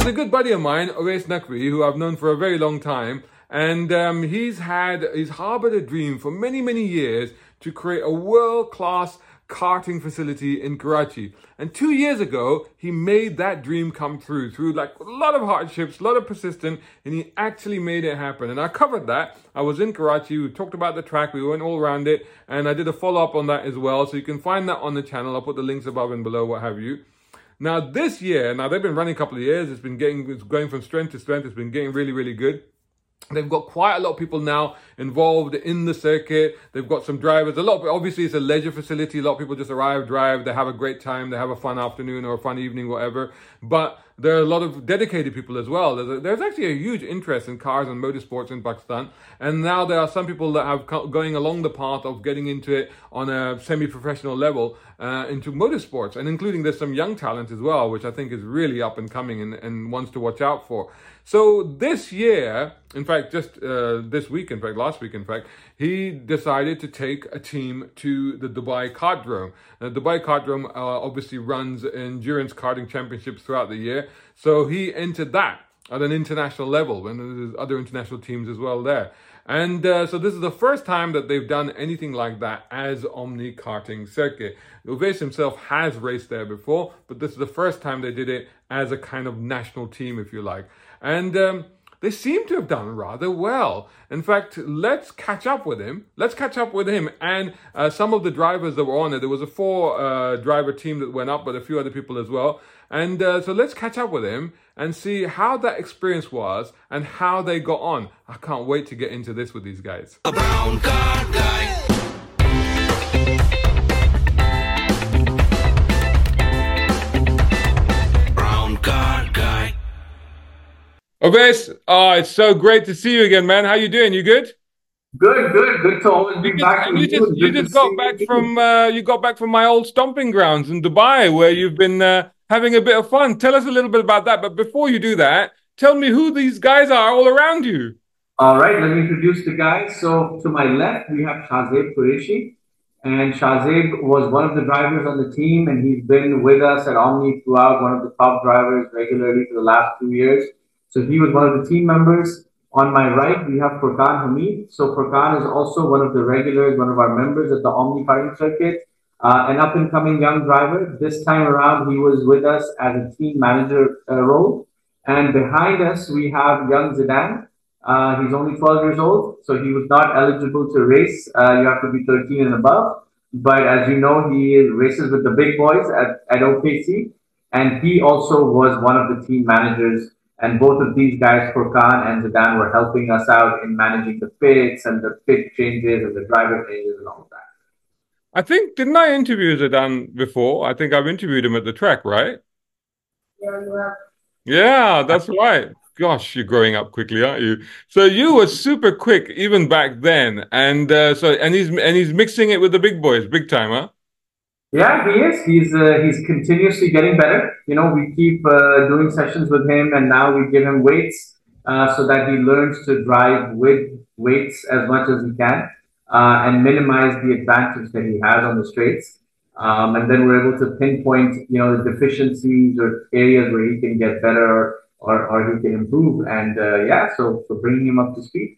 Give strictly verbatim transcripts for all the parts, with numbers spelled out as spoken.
There's a good buddy of mine, Owais Naqvi, who I've known for a very long time, and um, he's had, he's harbored a dream for many, many years to create a world-class karting facility in Karachi. And two years ago, he made that dream come true through like a lot of hardships, a lot of persistence, and he actually made it happen. And I covered that. I was in Karachi, we talked about the track, we went all around it, and I did a follow-up on that as well. So you can find that on the channel. I'll put the links above and below, what have you. Now this year, now they've been running a couple of years, it's been getting, it's going from strength to strength, it's been getting really, really good. They've got quite a lot of people now involved in the circuit. They've got some drivers. A lot of, obviously, it's a leisure facility. A lot of people just arrive, drive, they have a great time, they have a fun afternoon or a fun evening, whatever. But there are a lot of dedicated people as well. There's, a, there's actually a huge interest in cars and motorsports in Pakistan. And now there are some people that have co- going along the path of getting into it on a semi-professional level, uh, into motorsports. And including there's some young talent as well, which I think is really up and coming and, and wants to watch out for. So this year, in fact, just uh, this week, in fact, last week, in fact, he decided to take a team to the Dubai Kartdrome. Now, Dubai Kartdrome uh, obviously runs endurance karting championships throughout the year. So he entered that at an international level, and there's other international teams as well there. And uh, so this is the first time that they've done anything like that as Omni Karting Circuit. Owais himself has raced there before, but this is the first time they did it as a kind of national team, if you like. And um, they seem to have done rather well. In fact, let's catch up with him. Let's catch up with him and uh, some of the drivers that were on it. There was a four uh, driver team that went up, but a few other people as well. And uh, so let's catch up with him and see how that experience was and how they got on. I can't wait to get into this with these guys. A brown car guy. Owais, oh, it's so great to see you again, man. How you doing? You good? Good, good, good to always be back. You just, you just got back from uh, you got back from my old stomping grounds in Dubai, where you've been uh, having a bit of fun. Tell us a little bit about that. But before you do that, tell me who these guys are all around you. All right, let me introduce the guys. So to my left, we have Shahzeb Qureshi, and Shahzeb was one of the drivers on the team, and he's been with us at Omni throughout, one of the top drivers regularly for the last two years. So he was one of the team members. On my right, we have Furqan Hamid. So Furqan is also one of the regulars, one of our members at the Omni Karting Circuit, uh, an up-and-coming young driver. This time around, he was with us as a team manager uh, role. And behind us, we have young Zidane. Uh, he's only twelve years old, so he was not eligible to race. Uh, you have to be thirteen and above. But as you know, he races with the big boys at, at O K C. And he also was one of the team managers. And both of these guys, Furqan and Zidane, were helping us out in managing the pits and the pit changes and the driver changes and all of that. I think, didn't I interview Zidane before? I think I've interviewed him at the track, right? Yeah, you have. Yeah, that's right. Gosh, you're growing up quickly, aren't you? So you were super quick even back then, and uh, so and he's and he's mixing it with the big boys, big time, huh? Yeah, he is. He's uh, he's continuously getting better. You know, we keep uh, doing sessions with him, and now we give him weights uh, so that he learns to drive with weights as much as he can uh, and minimize the advantage that he has on the straights. Um, and then we're able to pinpoint, you know, the deficiencies or areas where he can get better or or he can improve. And uh, yeah, so for bringing him up to speed.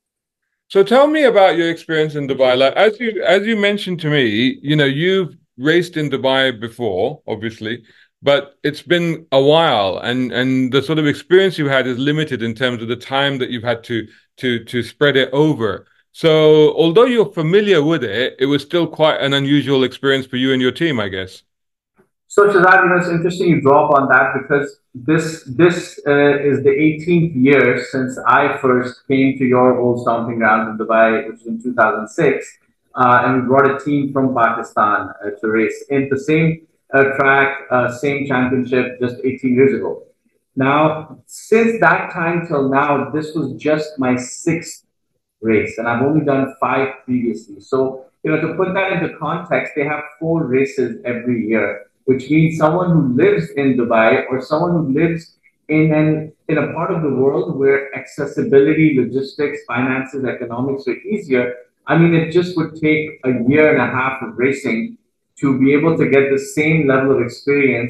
So tell me about your experience in Dubai. Like as you as you mentioned to me, you know, you've raced in Dubai before, obviously, but it's been a while, and and the sort of experience you had is limited in terms of the time that you've had to to to spread it over. So although you're familiar with it, it was still quite an unusual experience for you and your team, I guess. So Shahzad, you know, it's interesting you draw up on that because this this uh, is the eighteenth year since I first came to your old stomping grounds in Dubai, which was in two thousand six. Uh, and we brought a team from Pakistan uh, to race in the same uh, track, uh, same championship just eighteen years ago. Now, since that time till now, this was just my sixth race, and I've only done five previously. So, you know, to put that into context, they have four races every year, which means someone who lives in Dubai or someone who lives in an in a part of the world where accessibility, logistics, finances, economics are easier. I mean, it just would take a year and a half of racing to be able to get the same level of experience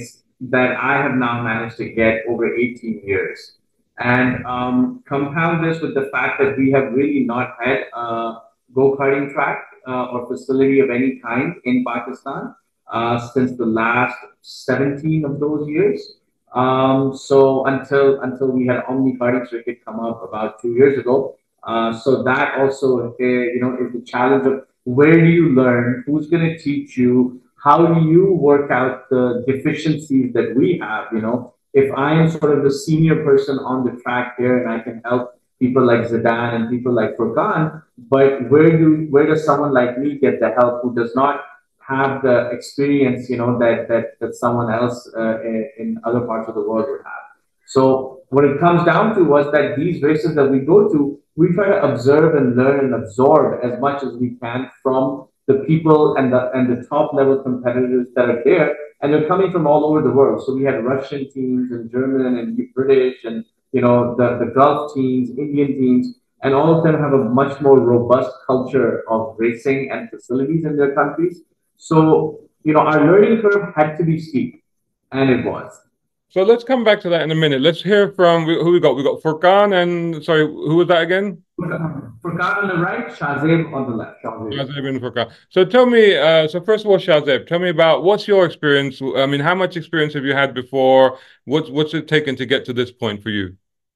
that I have now managed to get over eighteen years. And um, compound this with the fact that we have really not had a go-karting track uh, or facility of any kind in Pakistan uh, since the last seventeen of those years. Um, so until until we had Omni Karting Circuit come up about two years ago. Uh, so that also, uh, you know, is the challenge of where do you learn, who's going to teach you, how do you work out the deficiencies that we have, you know, if I am sort of the senior person on the track here and I can help people like Zidane and people like Furkan, but where do where does someone like me get the help who does not have the experience, you know, that that that someone else uh, in, in other parts of the world would have. So what it comes down to was that these races that we go to, we try to observe and learn and absorb as much as we can from the people and the and the top level competitors that are there, and they're coming from all over the world. So we had Russian teams and German and British and you know the the Gulf teams, Indian teams, and all of them have a much more robust culture of racing and facilities in their countries. So you know our learning curve had to be steep, and it was. So let's come back to that in a minute. Let's hear from who we got. We got Furkan and sorry, who was that again? Furkan on the right, Shahzeb on the left. Shahzeb. Shahzeb and Furkan. So tell me, uh, so first of all, Shahzeb, tell me about what's your experience? I mean, how much experience have you had before? What's what's it taken to get to this point for you?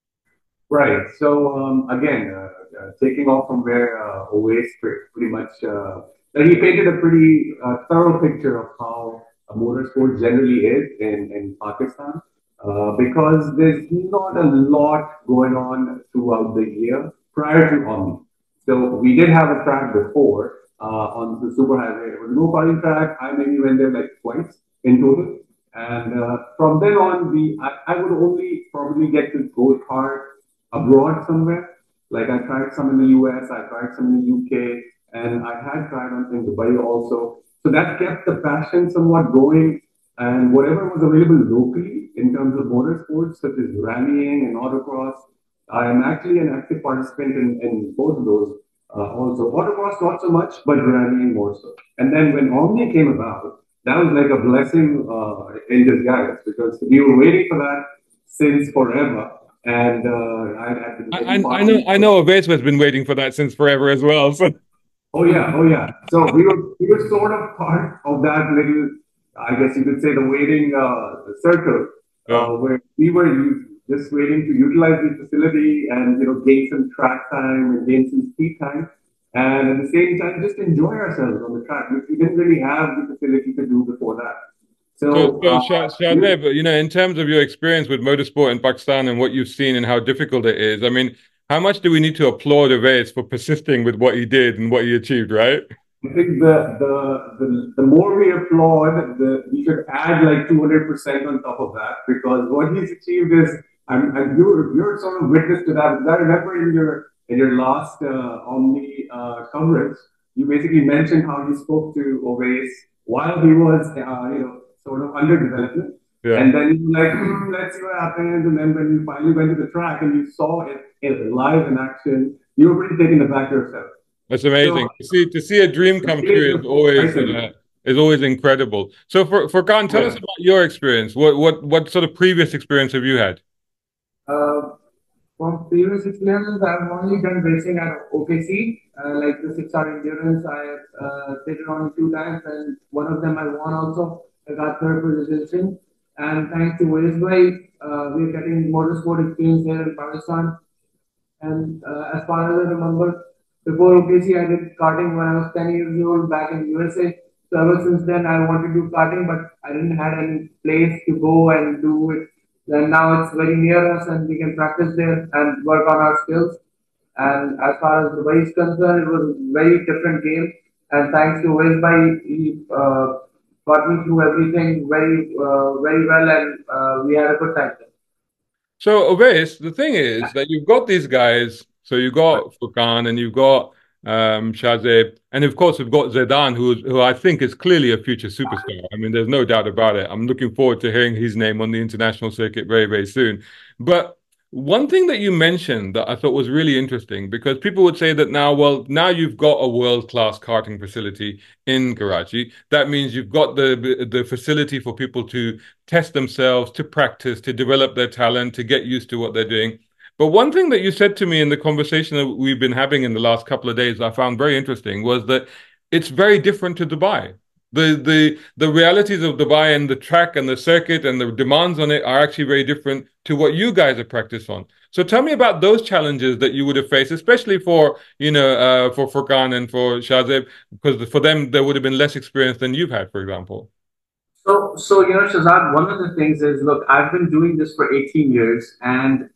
Right. So um, again, uh, uh, taking off from where uh, Owais pretty much uh, he painted a pretty uh, thorough picture of how a motorsport generally is in in Pakistan, uh, because there's not a lot going on throughout the year prior to Omni. So we did have a track before uh, on the superhighway. It was a go-karting track. I maybe went there like twice in total. And uh, from then on, we I, I would only probably get to go kart abroad somewhere. Like I tried some in the U S, I tried some in the U K, and I had tried on in Dubai also. So that kept the passion somewhat going. And whatever was available locally in terms of motorsports, such as rallying and autocross, I am actually an active participant in, in both of those. Uh, also, autocross not so much, but rallying more so. And then when Omni came about, that was like a blessing uh, in disguise because we were waiting for that since forever. And uh, I, I, I, I know I know Owais has been waiting for that since forever as well. So. Oh yeah, oh yeah. So we were we were sort of part of that little, I guess you could say, the waiting uh, circle, yeah. uh, where we were just waiting to utilize the facility and you know gain some track time and gain some speed time, and at the same time just enjoy ourselves on the track, which we didn't really have the facility to do before that. So, so, so uh, Shahzeb, you know, in terms of your experience with motorsport in Pakistan and what you've seen and how difficult it is, I mean, how much do we need to applaud Owais for persisting with what he did and what he achieved, right? I think the the the, the more we applaud, the we should add like two hundred percent on top of that because what he's achieved is, I'm, I'm you're, you're sort of witness to that. I remember in your in your last uh, Omni uh, coverage, you basically mentioned how you spoke to Owais while he was, uh, you know, sort of under development. Yeah. And then you like, hmm, let's see what happens. And then when you finally went to the track and you saw it, it live in action, you were pretty taken aback yourself. That's amazing. So, to see to see a dream come true is always uh, is always incredible. So for Furkan, tell yeah. us about your experience. What what what sort of previous experience have you had? Uh, from previous experiences, I've only done racing at O K C, uh, like the six-hour endurance. I uh, did it only two times, and one of them I won also. I got third position. And thanks to Owais, uh, we're getting motorsport experience here in Pakistan. And uh, as far as I remember, before O K C, I did karting when I was ten years old back in U S A. So ever since then, I wanted to do karting, but I didn't have any place to go and do it. And now it's very near us, and we can practice there and work on our skills. And as far as Dubai is concerned, it was a very different game. And thanks to Owais, he uh, got me through everything very, uh, very well, and uh, we had a good time. So, Owais, the thing is that you've got these guys. So you got Furkan and you've got um, Shahzeb, and of course we've got Zidane, who who I think is clearly a future superstar. I mean, there's no doubt about it. I'm looking forward to hearing his name on the international circuit very, very soon. But One thing that you mentioned that I thought was really interesting, because people would say that now, well, now you've got a world-class karting facility in Karachi. That means you've got the the facility for people to test themselves, to practice, to develop their talent, to get used to what they're doing. But one thing that you said to me in the conversation that we've been having in the last couple of days, I found very interesting, was that it's very different to Dubai. The the the realities of Dubai and the track and the circuit and the demands on it are actually very different to what you guys have practiced on. So tell me about those challenges that you would have faced, especially for you know uh, for Furqan and for Shahzeb, because for them there would have been less experience than you've had, for example. So, so you know, Shazad, one of the things is, look, I've been doing this for eighteen years, and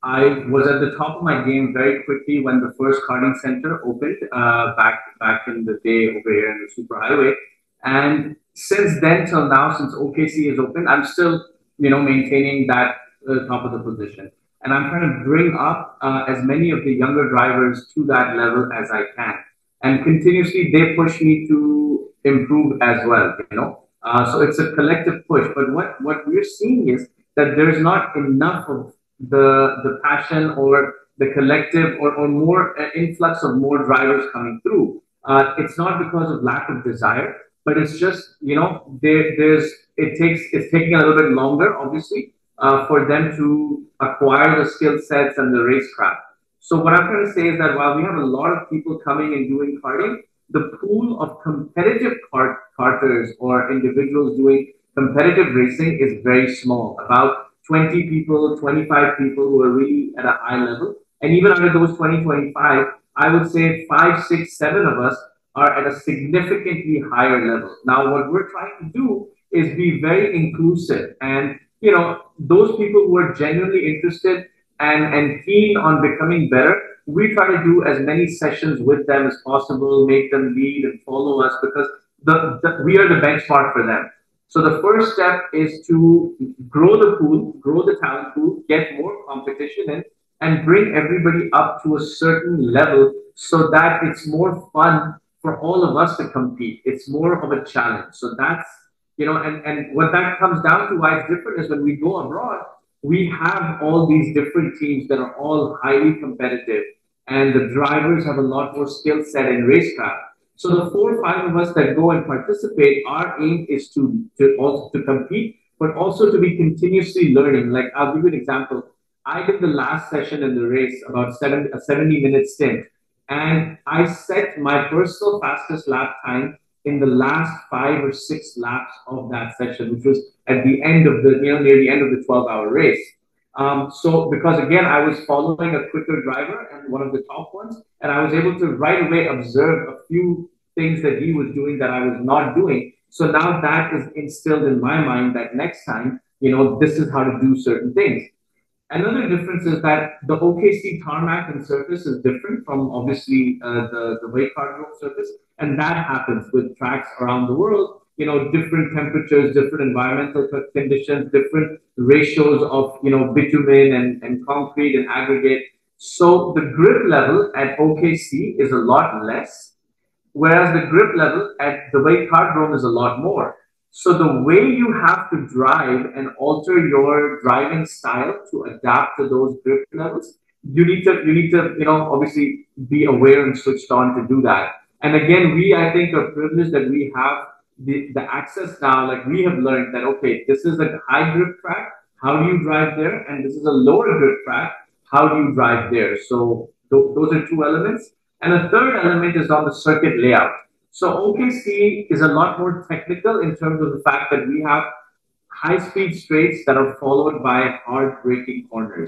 I was at the top of my game very quickly when the first karting center opened uh, back back in the day over here in the superhighway. And since then till now, since O K C is open, I'm still you know maintaining that uh, top of the position, and I'm trying to bring up uh, as many of the younger drivers to that level as I can, and continuously they push me to improve as well. You know, uh, so it's a collective push. But what what we're seeing is that there's not enough of the the passion or the collective or, or more uh, influx of more drivers coming through. Uh, it's not because of lack of desire, but it's just you know there there's it takes it's taking a little bit longer, obviously, uh, for them to acquire the skill sets and the racecraft. So what I'm trying to say is that while we have a lot of people coming and doing karting, the pool of competitive kart karters or individuals doing competitive racing is very small. About twenty people, twenty-five people who are really at a high level. And even out of those twenty, twenty-five, I would say five, six, seven of us are at a significantly higher level. Now, what we're trying to do is be very inclusive. And, you know, those people who are genuinely interested and, and keen on becoming better, we try to do as many sessions with them as possible, make them lead and follow us because the, the, we are the benchmark for them. So the first step is to grow the pool, grow the talent pool, get more competition in, and bring everybody up to a certain level so that it's more fun for all of us to compete. It's more of a challenge. So that's, you know, and, and what that comes down to why it's different is when we go abroad, we have all these different teams that are all highly competitive and the drivers have a lot more skill set in racecraft. So the four or five of us that go and participate, our aim is to, to also to compete, but also to be continuously learning. Like I'll give you an example. I did the last session in the race, about seven, a seventy minute stint. And I set my personal fastest lap time in the last five or six laps of that session, which was at the end of the, you know, near the end of the twelve hour race. Um, so because again, I was following a quicker driver and one of the top ones, and I was able to right away observe a few things that he was doing that I was not doing. So now that is instilled in my mind that next time, you know, this is how to do certain things. Another difference is that the O K C tarmac and surface is different from obviously uh, the, the Wake Cargo surface. And that happens with tracks around the world, you know, different temperatures, different environmental conditions, different ratios of, you know, bitumen and, and concrete and aggregate. So the grip level at O K C is a lot less, whereas the grip level at the Wake Cardrome is a lot more. So the way you have to drive and alter your driving style to adapt to those grip levels, you need to, you need to, you know, obviously be aware and switched on to do that. And again, we, I think, are privileged that we have the, the access now. Like we have learned that, okay, this is a high grip track. How do you drive there? And this is a lower grip track. How do you drive there? So th those are two elements. And a third element is on the circuit layout. So O K C is a lot more technical in terms of the fact that we have high-speed straights that are followed by hard braking corners.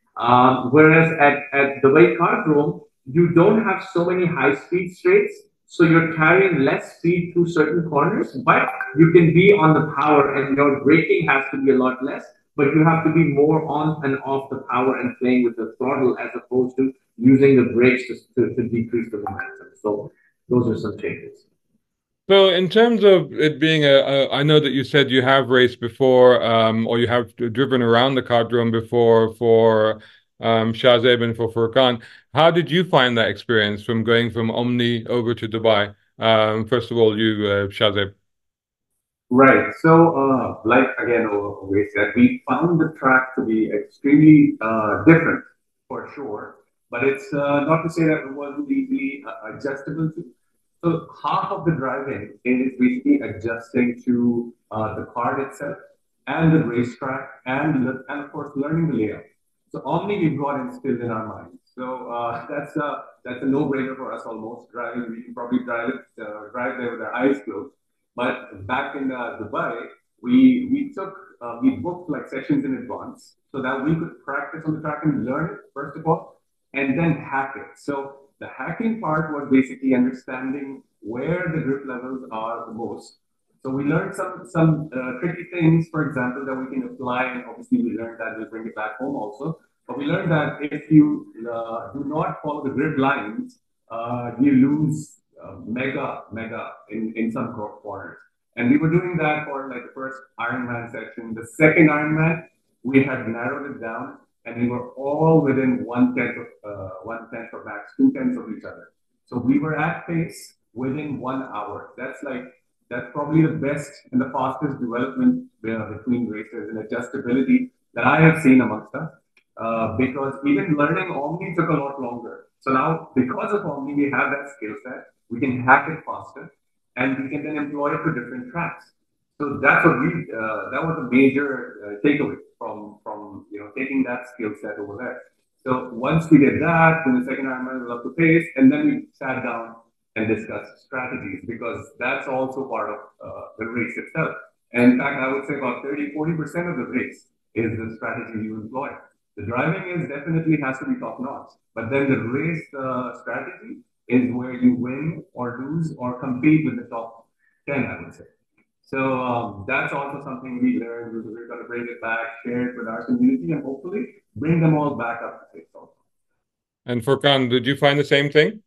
Um, whereas at, at the Wake Cardrome, you don't have so many high-speed straights, so you're carrying less speed through certain corners, but you can be on the power and your braking has to be a lot less, but you have to be more on and off the power and playing with the throttle as opposed to using the brakes to, to, to decrease the momentum. So those are some changes. So, in terms of it being a, a, I know that you said you have raced before, um, or you have driven around the kartdrome before for um, Shahzeb and for Furqan. How did you find that experience from going from Omni over to Dubai? Um, first of all, you, uh, Shahzeb. Right. So, uh, like again, we said, we found the track to be extremely uh, different for sure, but it's uh, not to say that it wasn't easily uh, adjustable to. So, half of the driving is basically adjusting to uh, the card itself and the racetrack and, the, and of course, learning the layout. So, Omni we've got instilled in our minds. So, uh, that's a that's a no-brainer for us almost. Driving, we can probably drive it, uh, drive there with our eyes closed. But back in uh, Dubai, we we took uh, we booked like sessions in advance so that we could practice on the track and learn it first of all, and then hack it. So the hacking part was basically understanding where the grip levels are the most. So we learned some some uh, tricky things, for example, that we can apply, and obviously we learned that we'll bring it back home also. But we learned that if you uh, do not follow the grid lines, uh, you lose uh, mega, mega in, in some corners. And we were doing that for like the first Ironman section. The second Ironman, we had narrowed it down and we were all within one tenth of uh, one tenth or max two tenths of each other. So we were at pace within one hour. That's like that's probably the best and the fastest development uh, between racers and adjustability that I have seen amongst us. Uh, because even learning Omni took a lot longer. So now, because of Omni, we have that skill set. We can hack it faster, and we can then employ it to different tracks. So that's what we uh, that was a major uh, takeaway from from you know taking that skill set over there. So once we did that, then the second Ironman was up to pace, and then we sat down and discussed strategies because that's also part of uh, the race itself. And in fact, I would say about thirty, forty percent of the race is the strategy you employ. The driving is definitely has to be top notch, but then the race uh, strategy is where you win or lose or compete with the top ten, I would say. So um, that's also something we learned. We're going to bring it back, share it with our community, and hopefully bring them all back up to pace also. And Furkan, did you find the same thing?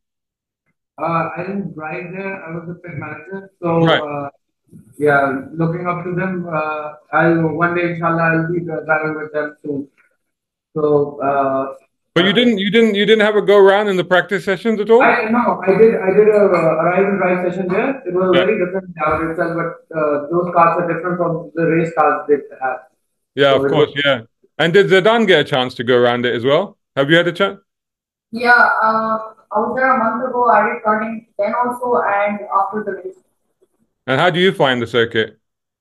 Uh, I didn't drive there. I was the pit manager. So, Right. uh, yeah, looking up to them. Uh, I'll one day, inshallah, I'll be uh, driving with them soon. So, uh, But you didn't, you didn't, you didn't have a go around in the practice sessions at all? I no, I did. I did a uh, arrive and drive session there. It was Yeah. very different out itself, but uh, those cars are different from the race cars they have. Yeah, So of it course, was, yeah. And did Zidane get a chance to go around it as well? Have you had a chance? Yeah, uh, I was there a month ago. I did turning then also and after the race. And how do you find the circuit?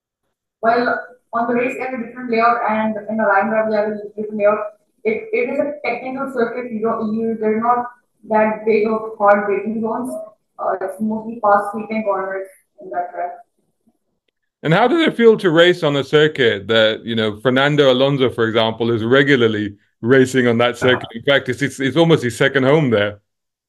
Well, on the race there is a different layout and in a line drive there is a different layout. It, it is a technical circuit. You don't you there's not that big of hard braking zones. Uh, it's mostly fast sweeping corners in that track. And how does it feel to race on a circuit that, you know, Fernando Alonso, for example, is regularly racing on that circuit? In fact, it's it's, it's almost his second home there.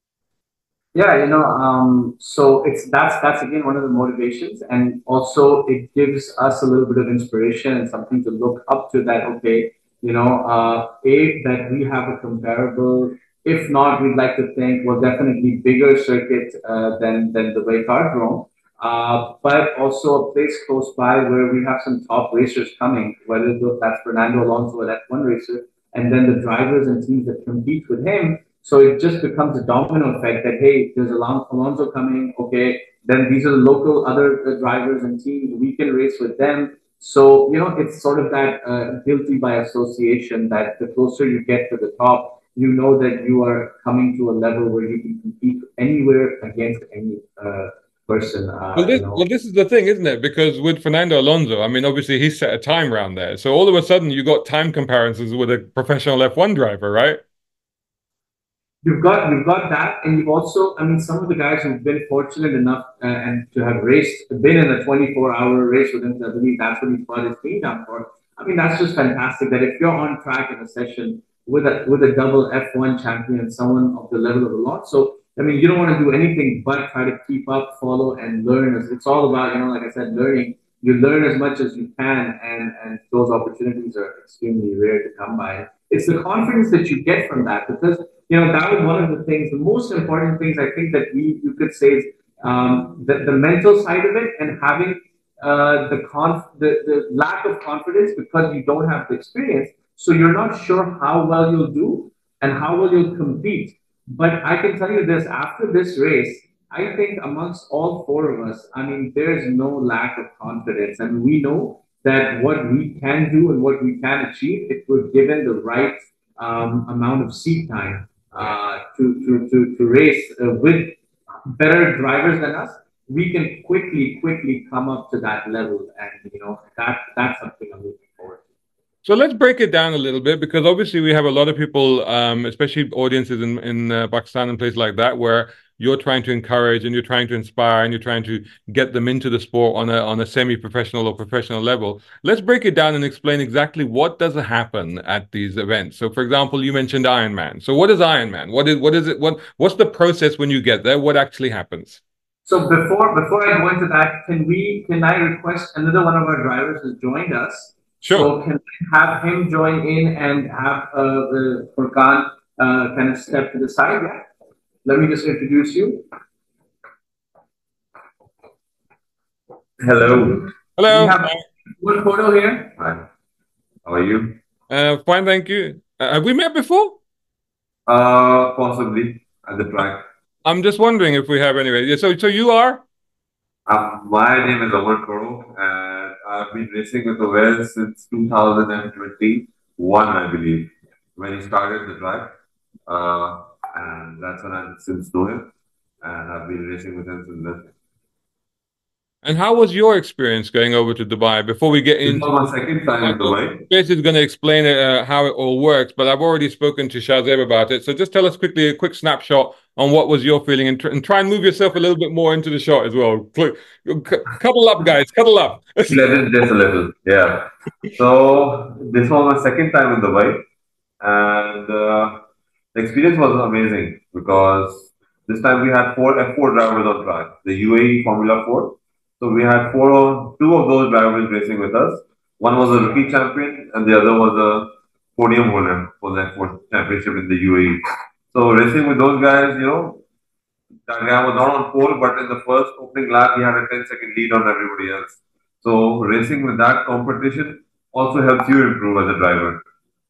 Yeah, you know, um, so it's that's that's again one of the motivations, and also it gives us a little bit of inspiration and something to look up to. That okay, you know, uh, a that we have a comparable. If not, we'd like to think well, definitely bigger circuit uh, than than the way Cardrome, uh, but also a place close by where we have some top racers coming, whether that's Fernando Alonso or that one racer, and then the drivers and teams that compete with him. So it just becomes a domino effect that, hey, there's Alon- Alonso coming. Okay, then these are the local other uh, drivers and teams. We can race with them. So, you know, it's sort of that uh, guilty by association that the closer you get to the top, you know that you are coming to a level where you can compete anywhere against any uh, person. Uh, Well, this, you know. well, this is the thing, isn't it? Because with Fernando Alonso, I mean, obviously he set a time round there. So all of a sudden you got time comparisons with a professional F one driver, right? You've got you've got that, and you've also, I mean, some of the guys who've been fortunate enough uh, and to have raced, been in a twenty-four hour race with him. I believe that's what he's got his feet down for. I mean, that's just fantastic. That if you're on track in a session with a with a double F one champion, someone of the level of Alonso, I mean, you don't want to do anything but try to keep up, follow, and learn. It's all about, you know, like I said, learning. You learn as much as you can, and and those opportunities are extremely rare to come by. It's the confidence that you get from that, because you know, that was one of the things, the most important things I think that we, you could say is um, the, the mental side of it, and having uh, the, conf, the, the lack of confidence because you don't have the experience. So you're not sure how well you'll do and how well you'll compete. But I can tell you this, after this race, I think amongst all four of us, I mean, there's no lack of confidence, and we know that what we can do and what we can achieve if we're given the right um, amount of seat time uh, to, to, to, to race uh, with better drivers than us, we can quickly, quickly come up to that level. And, you know, that that's something I'm looking forward to. So let's break it down a little bit, because obviously we have a lot of people, um, especially audiences in, in uh, Pakistan and places like that, where you're trying to encourage and you're trying to inspire and you're trying to get them into the sport on a on a semi-professional or professional level. Let's break it down and explain exactly what does happen at these events. So, for example, you mentioned Ironman. So, what is Ironman? What is what is it? What what's the process when you get there? What actually happens? So before before I go into that, can we can I request another one of our drivers has joined us? Sure. So can I have him join in and have uh, uh, Furqan uh, kind of step to the side? Yeah. Let me just introduce you. Hello. Hello. We have one photo here. Hi. How are you? Uh, fine, thank you. Uh, have we met before? Uh, possibly at the track. I'm just wondering if we have anyway. Yeah, so, so you are? Um, my name is Omar Koro, and I've been racing with Awais since two thousand twenty-one, I believe, when he started the track. Uh, and that's when I've since known him, and I've been racing with him since then. And how was your experience going over to Dubai? Before we get into This was my second time in Dubai. Space is going to explain uh, how it all works, but I've already spoken to Shahzeb about it. So just tell us quickly a quick snapshot on what was your feeling, and, tr and try and move yourself a little bit more into the shot as well. Cuddle up, guys, cuddle up. Let it just a little, yeah. So this was my second time in Dubai, and uh, the experience was amazing because this time we had four F four drivers on track, the U A E Formula four. So we had four, two of those drivers racing with us. One was a rookie champion, and the other was a podium holder for the F four championship in the U A E. So racing with those guys, you know, that guy was not on pole, but in the first opening lap, he had a ten second lead on everybody else. So racing with that competition also helps you improve as a driver.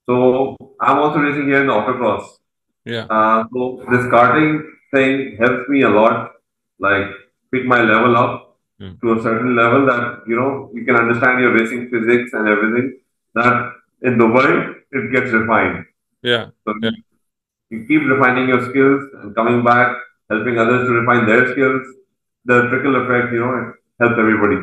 So I'm also racing here in the autocross. Yeah. Uh, so this karting thing helps me a lot, like pick my level up to a certain level that, you know, you can understand your racing physics and everything, that in Dubai, it gets refined. Yeah. So yeah. You keep refining your skills and coming back, helping others to refine their skills. The trickle effect, you know, it helps everybody.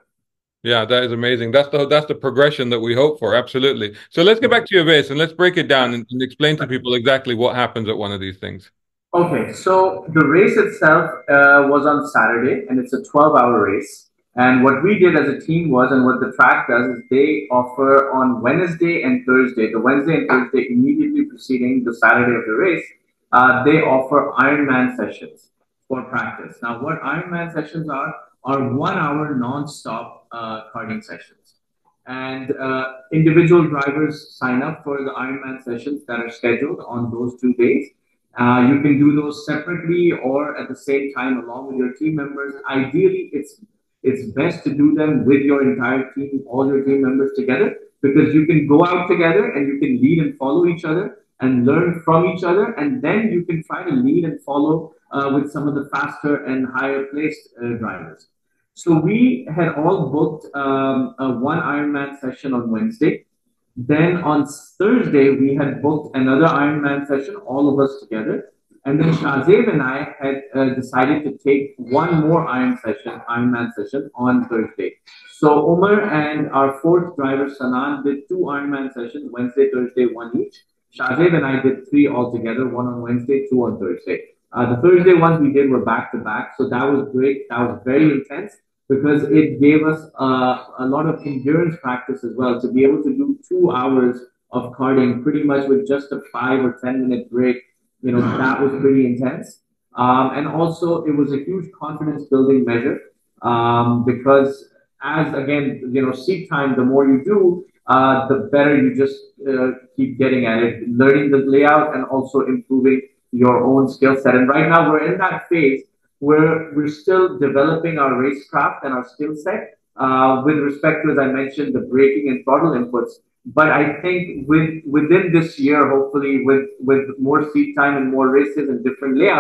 Yeah, that is amazing. That's the that's the progression that we hope for. Absolutely. So let's get back to your race and let's break it down and, and explain to people exactly what happens at one of these things. Okay, so the race itself uh, was on Saturday, and it's a twelve hour race. And what we did as a team was, and what the track does, is they offer on Wednesday and Thursday, the Wednesday and Thursday immediately preceding the Saturday of the race, uh, they offer Ironman sessions for practice. Now, what Ironman sessions are, are one hour non-stop uh, karting sessions. And uh, individual drivers sign up for the Ironman sessions that are scheduled on those two days. Uh, you can do those separately or at the same time along with your team members. Ideally, it's it's best to do them with your entire team, all your team members together, because you can go out together and you can lead and follow each other and learn from each other, and then you can try to lead and follow uh, with some of the faster and higher placed uh, drivers. So we had all booked um, a one Ironman session on Wednesday. Then on Thursday, we had booked another Ironman session, all of us together. And then Shahzeb and I had uh, decided to take one more Iron session, Ironman session on Thursday. So Umar and our fourth driver, Sanan, did two Ironman sessions, Wednesday, Thursday, one each. Shahzeb and I did three altogether, one on Wednesday, two on Thursday. Uh, the Thursday ones we did were back to back. So that was great. That was very intense, because it gave us uh, a lot of endurance practice as well, to be able to do two hours of karting pretty much with just a five or ten minute break. You know, that was pretty intense. Um, and also it was a huge confidence building measure, um, because as again, you know, seat time, the more you do, uh, the better you just uh, keep getting at it, learning the layout and also improving your own skill set. And right now we're in that phase where we're still developing our racecraft and our skill set uh, with respect to, as I mentioned, the braking and throttle inputs. But I think with within this year, hopefully with, with more seat time and more races and different layouts,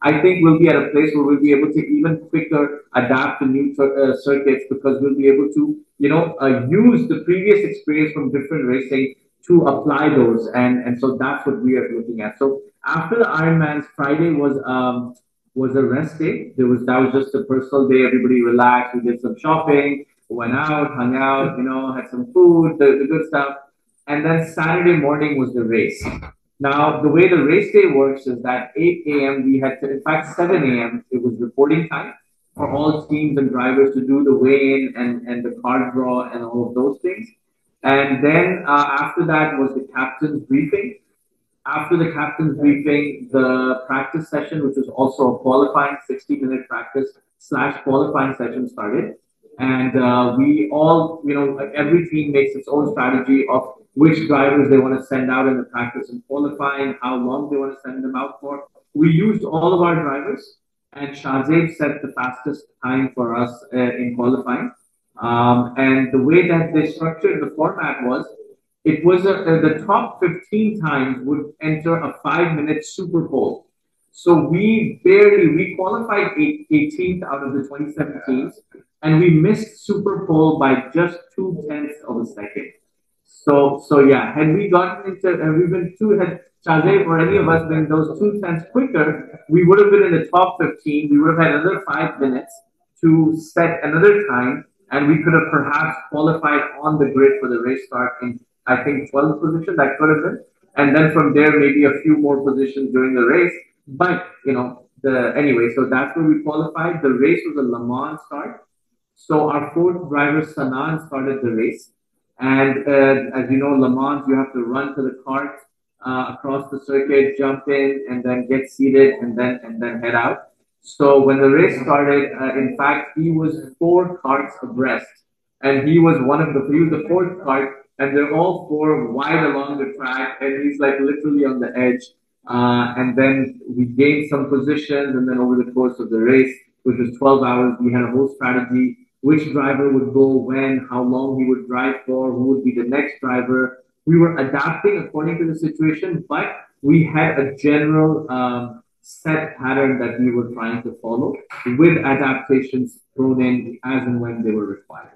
I think we'll be at a place where we'll be able to even quicker adapt to new uh, circuits because we'll be able to, you know, uh, use the previous experience from different racing to apply those. And, and so that's what we are looking at. So after the Ironmans, Friday was um, was a rest day. There was that was just a personal day. Everybody relaxed. We did some shopping, went out, hung out, you know, had some food, the, the good stuff. And then Saturday morning was the race. Now, the way the race day works is that eight a m we had to, in fact, seven a m it was reporting time for all teams and drivers to do the weigh-in and, and the card draw and all of those things. And then uh, after that was the captain's briefing. After the captain's briefing, the practice session, which was also a qualifying sixty minute practice slash qualifying session started. And uh, we all, you know, every team makes its own strategy of which drivers they want to send out in the practice and qualifying, how long they want to send them out for. We used all of our drivers, and Shahzeb set the fastest time for us uh, in qualifying. Um, and the way that they structured the format was, it was a, uh, the top fifteen times would enter a five minute super pole. So we barely, we qualified eighteenth out of the twenty-seven teams, and we missed super pole by just two tenths of a second. So, so yeah, had we gotten into, had we been two, had Shahzeb or any of us been those two tenths quicker, we would have been in the top fifteen. We would have had another five minutes to set another time, and we could have perhaps qualified on the grid for the race start in, I think, twelfth position. That could have been, and then from there maybe a few more positions during the race. But you know, the anyway, so that's where we qualified. The race was a Le Mans start. So our fourth driver Sanan started the race. And uh, as you know, Le Mans, you have to run to the cart uh, across the circuit, jump in, and then get seated, and then and then head out. So when the race started, uh, in fact, he was four carts abreast, and he was one of the he was the fourth cart, and they're all four wide along the track, and he's like literally on the edge. Uh, and then we gained some positions, and then over the course of the race, which was twelve hours, we had a whole strategy. Which driver would go when, how long he would drive for, who would be the next driver. We were adapting according to the situation, but we had a general um, set pattern that we were trying to follow with adaptations thrown in as and when they were required.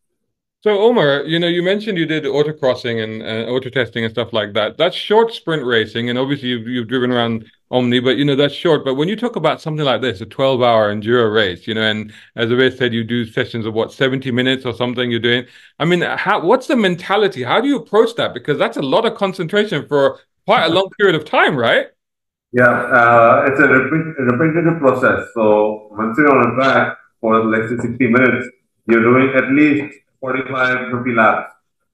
So Omar, you know, you mentioned you did autocrossing and uh, auto testing and stuff like that. That's short sprint racing, and obviously you've, you've driven around Omni, but you know that's short. But when you talk about something like this, a twelve-hour enduro race, you know, and as Awais said, you do sessions of what seventy minutes or something you're doing. I mean, how what's the mentality? How do you approach that? Because that's a lot of concentration for quite a long period of time, right? Yeah, uh, it's a repeat, repetitive process. So once you're on a track for let's say sixty minutes, you're doing at least forty-five to fifty laps.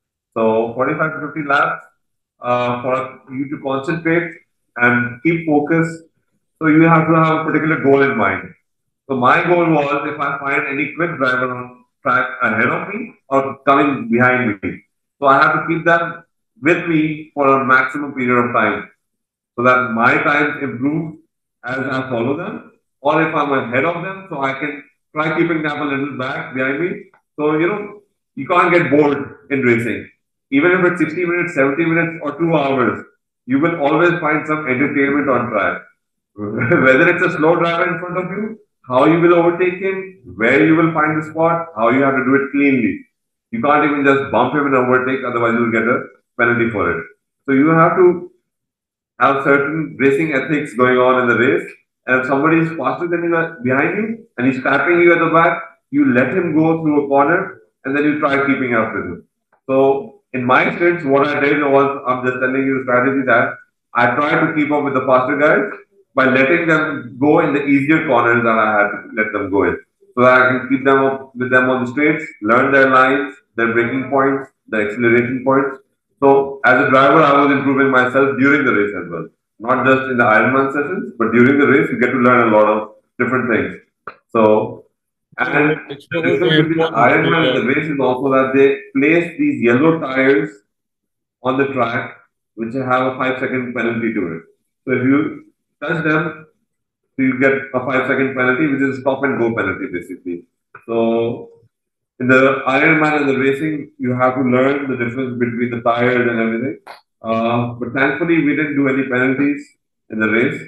So forty-five to fifty laps uh, for you to concentrate and keep focus. So you have to have a particular goal in mind. So my goal was if I find any quick driver on track ahead of me or coming behind me. So I have to keep them with me for a maximum period of time so that my times improve as I follow them, or if I'm ahead of them, so I can try keeping them a little back behind me. So, you know, you can't get bored in racing. Even if it's sixty minutes, seventy minutes, or two hours, you will always find some entertainment on track. Whether it's a slow driver in front of you, how you will overtake him, where you will find the spot, how you have to do it cleanly. You can't even just bump him and overtake, otherwise you'll get a penalty for it. So you have to have certain racing ethics going on in the race. And if somebody is faster than you behind you and he's tapping you at the back, you let him go through a corner and then you try keeping up with him. So in my stints, what I did was, I'm just telling you the strategy that I tried to keep up with the faster guys by letting them go in the easier corners that I had to let them go in. So that I can keep them up with them on the straights, learn their lines, their braking points, their acceleration points. So as a driver, I was improving myself during the race as well. Not just in the Ironman sessions, but during the race, you get to learn a lot of different things. So, and It's the very difference between the important Ironman and to, the race is also that they place these yellow tires on the track, which have a five second penalty to it. So if you touch them, so you get a five second penalty, which is a stop and go penalty basically. So in the Ironman and the racing, you have to learn the difference between the tires and everything. Uh, but thankfully, we didn't do any penalties in the race.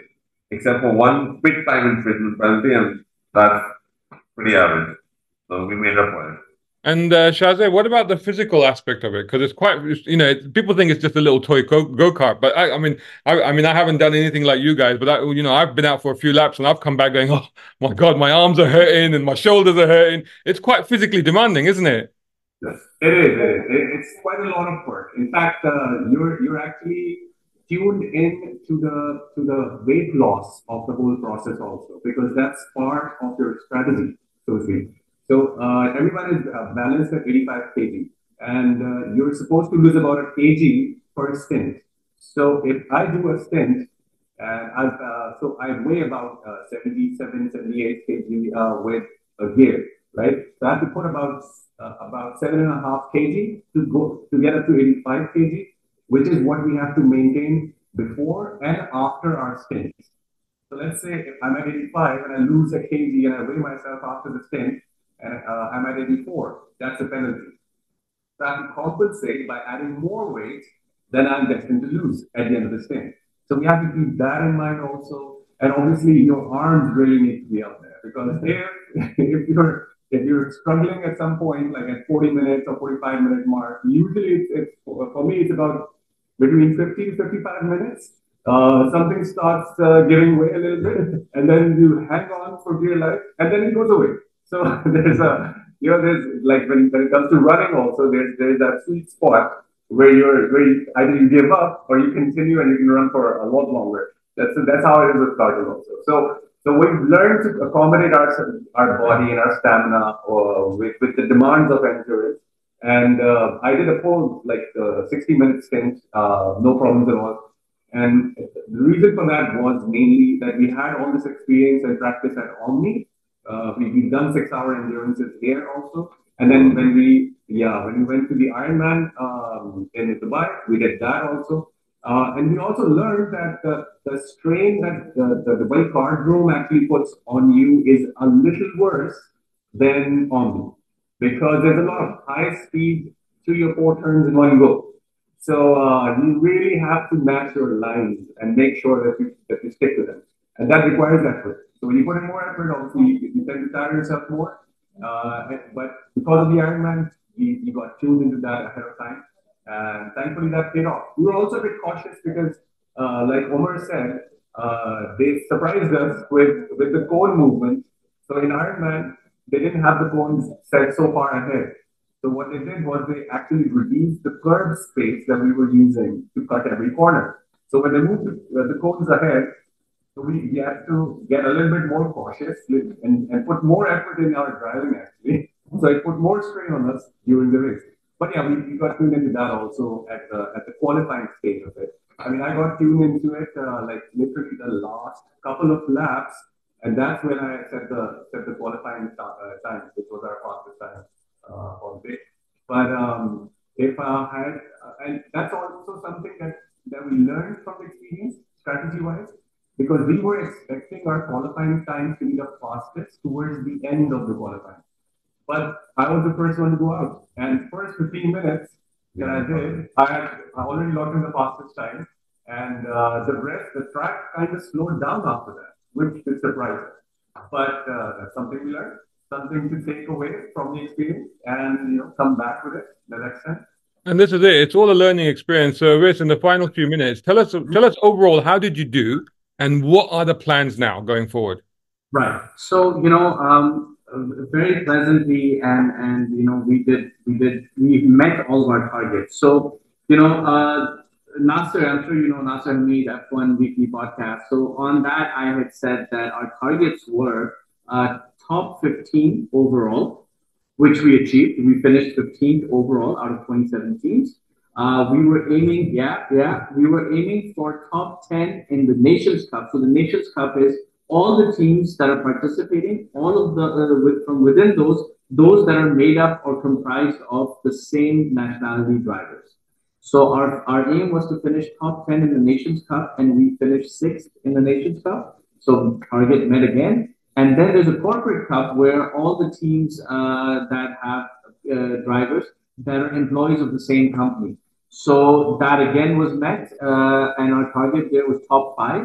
except for one quick time in fitness penalty, and that's pretty average. So we made up for it. And uh, Shahzad, what about the physical aspect of it? Because it's quite, you know, people think it's just a little toy go go kart. But I, I mean, I, I mean, I haven't done anything like you guys. But I, you know, I've been out for a few laps and I've come back going, oh my God, my arms are hurting and my shoulders are hurting. It's quite physically demanding, isn't it? Yes, it is. It is. It- It's quite a lot of work. In fact, uh, you're you're actually tuned in to the to the weight loss of the whole process also, because that's part of your strategy, so to speak. So uh, everyone is uh, balanced at eighty-five kilograms, and uh, you're supposed to lose about a kg per stint. So if I do a stint, and I've, uh, so I weigh about uh, seventy-seven, seventy-eight kilograms uh, with a gear, right? So I have to put about uh, about seven and a half kilograms to go to get up to eighty-five kilograms, which is what we have to maintain before and after our stints. So let's say if I'm at eighty-five and I lose a kg and I weigh myself after the stint and uh, I'm at eighty-four, that's a penalty. So I have to compensate by adding more weight than I'm destined to lose at the end of the stint. So we have to keep that in mind also. And obviously your arms really need to be up there, because if, if you're if you're struggling at some point, like at forty minutes or forty-five minute mark, usually it's, it's for me, it's about between fifty to fifty-five minutes. Uh, something starts uh, giving way a little bit, and then you hang on for dear life, and then it goes away. So there's a, you know, there's like when, when it comes to running also, there's there's that sweet spot where you're where you, either you give up or you continue and you can run for a lot longer. That's that's how it is with cardio also. So so we've learned to accommodate our our body and our stamina uh, with with the demands of endurance. And uh, I did a full like uh, sixty minute stint, uh, no problems at all. And the reason for that was mainly that we had all this experience and practice at Omni. Uh, we, we've done six hour endurances here also. And then when we, yeah, when we went to the Ironman um, in Dubai, we did that also. Uh, and we also learned that the, the strain that the, the Dubai Cardrome actually puts on you is a little worse than Omni, because there's a lot of high speed three or four turns in one go. So uh, you really have to match your lines and make sure that you that you stick to them, and that requires effort. So when you put in more effort, obviously you, you tend to tire yourself more. Uh, but because of the Ironman, you, you got tuned into that ahead of time, and thankfully that paid off. We were also a bit cautious because, uh, like Omar said, uh, they surprised us with with the cone movement. So in Ironman, they didn't have the cones set so far ahead. So what they did was they actually reduced the curb space that we were using to cut every corner. So when they moved the, uh, the cones ahead, so we, we had to get a little bit more cautious and, and put more effort in our driving actually. So it put more strain on us during the race. But yeah, we, we got tuned into that also at the at the qualifying stage of it. I mean, I got tuned into it uh, like literally the last couple of laps, and that's when I set the set the qualifying uh, time, which was our fastest time. Uh, all day. But um, if I had, uh, and that's also something that, that we learned from the experience, strategy wise, because we were expecting our qualifying time to be the fastest towards the end of the qualifying. But I was the first one to go out, and first fifteen minutes that I did, I had already locked in the fastest time, and uh, the rest, the track kind of slowed down after that, which is surprising. But uh, that's something we learned. Something to take away from the experience and, you know, come back with it the next time. And this is it. It's all a learning experience. So, Riz, in the final few minutes, tell us tell us overall, how did you do, and what are the plans now going forward? Right. So, you know, um, very pleasantly, and and you know, we did we did we met all of our targets. So, you know, uh, Nasser, I'm sure you know Nasser made F one Weekly podcast. So on that, I had said that our targets were uh, top fifteen overall, which we achieved. We finished fifteenth overall out of twenty-seven teams. Uh, we were aiming, yeah, yeah, we were aiming for top ten in the Nations Cup. So the Nations Cup is all the teams that are participating, all of the, uh, with, from within those, those that are made up or comprised of the same nationality drivers. So our, our aim was to finish top ten in the Nations Cup, and we finished sixth in the Nations Cup. So target met again. And then there's a corporate cup where all the teams uh, that have uh, drivers that are employees of the same company. So that again was met, uh, and our target there was top five.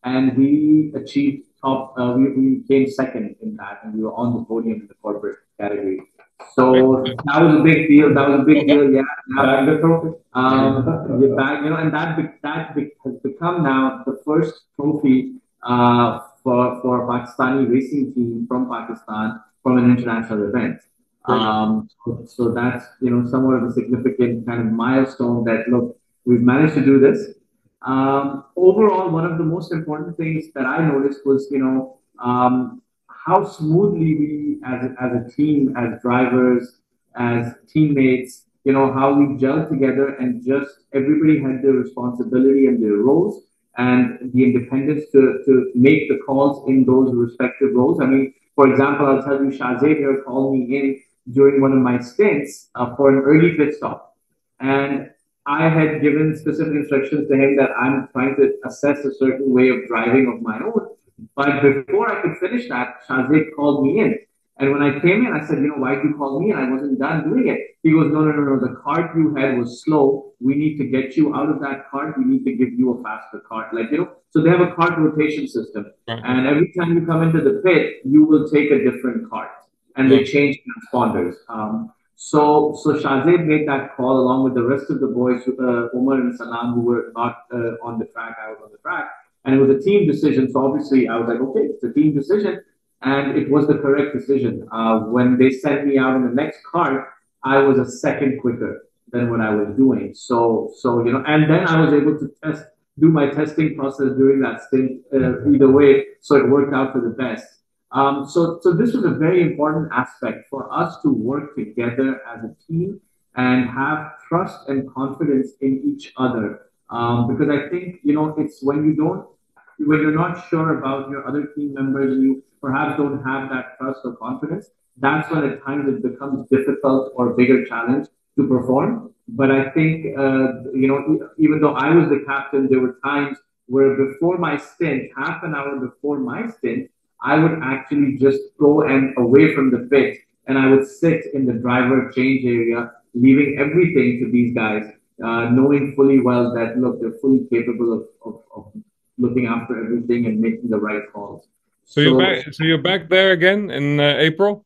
and we achieved top. Uh, we, we came second in that, and we were on the podium in the corporate category. So that was a big deal. That was a big deal. Yeah, Bag the trophy. um, the bag, you know, and that be- that be- has become now the first trophy uh, for for a Pakistani racing team from Pakistan from an international event. Um, so, so that's you know somewhat of a significant kind of milestone that look we've managed to do this. Um, overall, one of the most important things that I noticed was you know um, how smoothly we as a, as a team, as drivers, as teammates, you know how we gelled together and just everybody had their responsibility and their roles and the independence to, to make the calls in those respective roles. I mean, for example, I'll tell you, Shahzaid here called me in during one of my stints uh, for an early pit stop. And I had given specific instructions to him that I'm trying to assess a certain way of driving of my own. But before I could finish that, Shahzaid called me in. And when I came in, I said, you know, why did you call me? And I wasn't done doing it. He goes, no, no, no, no. The cart you had was slow. We need to get you out of that cart. We need to give you a faster cart. Like, you know, so they have a cart rotation system. Right. And every time you come into the pit, you will take a different cart. And they change transponders. Um, so, so Shahzaid made that call along with the rest of the boys, uh, Umar and Salam, who were not uh, on the track. I was on the track. And it was a team decision. So obviously I was like, okay, it's a team decision. And it was the correct decision. Uh, when they sent me out in the next cart, I was a second quicker than what I was doing. So, so you know, and then I was able to test, do my testing process during that stint uh, either way. So it worked out for the best. Um, so, so this was a very important aspect for us to work together as a team and have trust and confidence in each other. Um, because I think, you know, it's when you don't, when you're not sure about your other team members and you perhaps don't have that trust or confidence, that's when at times it becomes difficult or bigger challenge to perform. But I think, uh, you know, even though I was the captain, there were times where before my stint, half an hour before my stint, I would actually just go and away from the pit and I would sit in the driver change area, leaving everything to these guys, uh, knowing fully well that, look, they're fully capable of, of, of looking after everything and making the right calls. So, so you're back. So you're back there again in uh, April.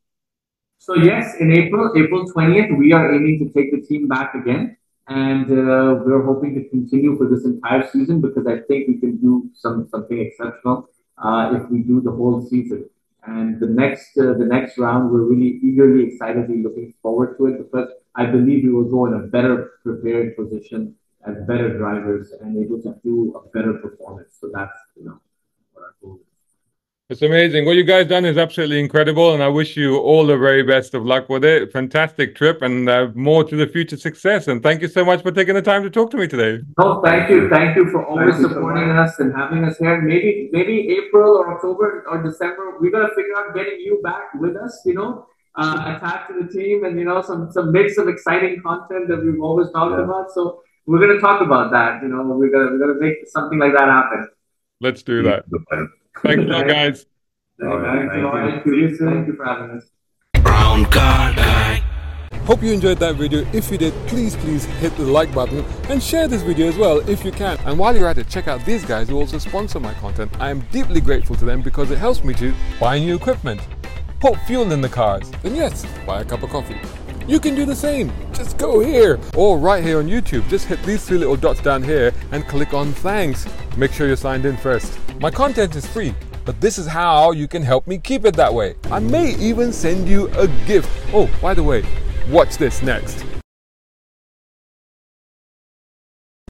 So yes, in April, April twentieth, we are aiming to take the team back again, and uh, we're hoping to continue for this entire season because I think we can do some something exceptional uh, if we do the whole season. And the next uh, the next round, we're really eagerly, excitedly looking forward to it because I believe we will go in a better prepared position as better drivers and able to do a better performance. So that's you know what our goal is. It's amazing. What you guys done is absolutely incredible, and I wish you all the very best of luck with it. Fantastic trip, and uh, more to the future success. And thank you so much for taking the time to talk to me today. No, thank you, thank you for always supporting us and having us here. Maybe, maybe April or October or December, we gotta figure out getting you back with us. You know, uh, attached to the team, and you know, some some mix of exciting content that we've always talked yeah. about. So we're gonna talk about that. You know, we're gonna we're gonna make something like that happen. Let's do that. Thanks a lot, guys. All right. Thank, Thank, you. You. Thank you for having us. Brown Car Guy. Hope you enjoyed that video. If you did, please, please hit the like button and share this video as well if you can. And while you're at it, check out these guys who also sponsor my content. I am deeply grateful to them because it helps me to buy new equipment, put fuel in the cars, and yes, buy a cup of coffee. You can do the same. Just go here or right here on YouTube. Just hit these three little dots down here and click on thanks. Make sure you're signed in first. My content is free, but this is how you can help me keep it that way. I may even send you a gift. Oh, by the way, watch this next.